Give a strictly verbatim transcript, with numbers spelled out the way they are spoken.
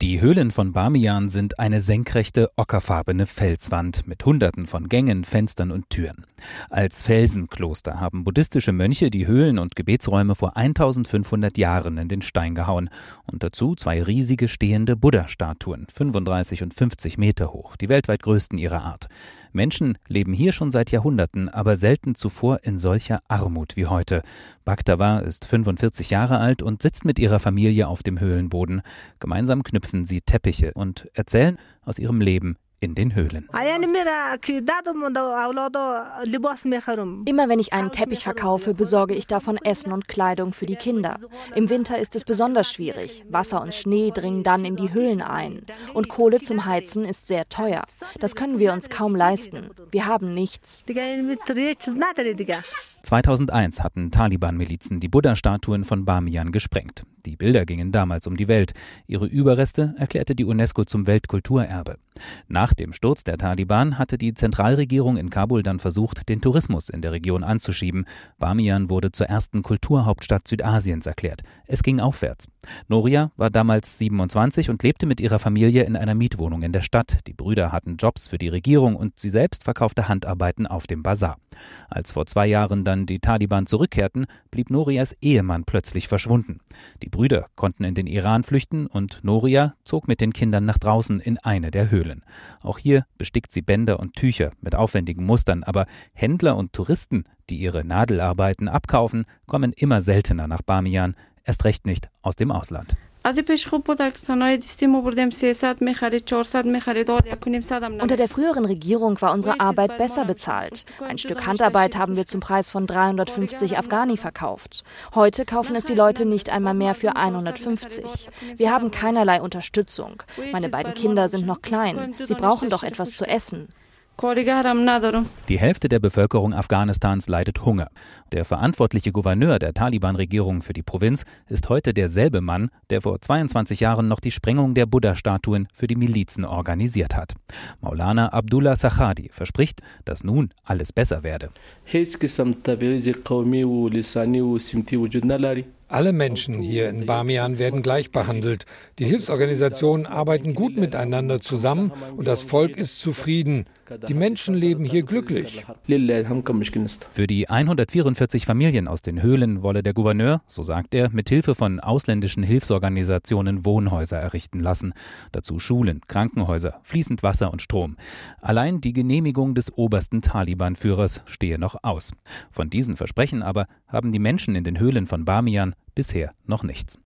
Die Höhlen von Bamiyan sind eine senkrechte, ockerfarbene Felswand mit Hunderten von Gängen, Fenstern und Türen. Als Felsenkloster haben buddhistische Mönche die Höhlen und Gebetsräume vor eintausendfünfhundert Jahren in den Stein gehauen. Und dazu zwei riesige stehende Buddha-Statuen, fünfunddreißig und fünfzig Meter hoch, die weltweit größten ihrer Art. Menschen leben hier schon seit Jahrhunderten, aber selten zuvor in solcher Armut wie heute. Bhaktavar ist fünfundvierzig Jahre alt und sitzt mit ihrer Familie auf dem Höhlenboden. Gemeinsam knüpfen sie Teppiche und erzählen aus ihrem Leben in den Höhlen. Immer wenn ich einen Teppich verkaufe, besorge ich davon Essen und Kleidung für die Kinder. Im Winter ist es besonders schwierig. Wasser und Schnee dringen dann in die Höhlen ein. Und Kohle zum Heizen ist sehr teuer. Das können wir uns kaum leisten. Wir haben nichts. zweitausendeins hatten Taliban-Milizen die Buddha-Statuen von Bamiyan gesprengt. Die Bilder gingen damals um die Welt. Ihre Überreste erklärte die UNESCO zum Weltkulturerbe. Nach dem Sturz der Taliban hatte die Zentralregierung in Kabul dann versucht, den Tourismus in der Region anzuschieben. Bamiyan wurde zur ersten Kulturhauptstadt Südasiens erklärt. Es ging aufwärts. Noria war damals siebenundzwanzig und lebte mit ihrer Familie in einer Mietwohnung in der Stadt. Die Brüder hatten Jobs für die Regierung und sie selbst verkaufte Handarbeiten auf dem Basar. Als vor zwei Jahren dann die Taliban zurückkehrten, blieb Norias Ehemann plötzlich verschwunden. Die Brüder konnten in den Iran flüchten und Noria zog mit den Kindern nach draußen in eine der Höhlen. Auch hier bestickt sie Bänder und Tücher mit aufwendigen Mustern, aber Händler und Touristen, die ihre Nadelarbeiten abkaufen, kommen immer seltener nach Bamiyan, erst recht nicht aus dem Ausland. Unter der früheren Regierung war unsere Arbeit besser bezahlt. Ein Stück Handarbeit haben wir zum Preis von dreihundertfünfzig Afghani verkauft. Heute kaufen es die Leute nicht einmal mehr für hundertfünfzig. Wir haben keinerlei Unterstützung. Meine beiden Kinder sind noch klein. Sie brauchen doch etwas zu essen. Die Hälfte der Bevölkerung Afghanistans leidet Hunger. Der verantwortliche Gouverneur der Taliban-Regierung für die Provinz ist heute derselbe Mann, der vor zweiundzwanzig Jahren noch die Sprengung der Buddha-Statuen für die Milizen organisiert hat. Maulana Abdullah Sachadi verspricht, dass nun alles besser werde. Alle Menschen hier in Bamiyan werden gleich behandelt. Die Hilfsorganisationen arbeiten gut miteinander zusammen und das Volk ist zufrieden. Die Menschen leben hier glücklich. Für die hundertvierundvierzig Familien aus den Höhlen wolle der Gouverneur, so sagt er, mit Hilfe von ausländischen Hilfsorganisationen Wohnhäuser errichten lassen. Dazu Schulen, Krankenhäuser, fließend Wasser und Strom. Allein die Genehmigung des obersten Taliban-Führers stehe noch aus. Von diesen Versprechen aber haben die Menschen in den Höhlen von Bamiyan bisher noch nichts.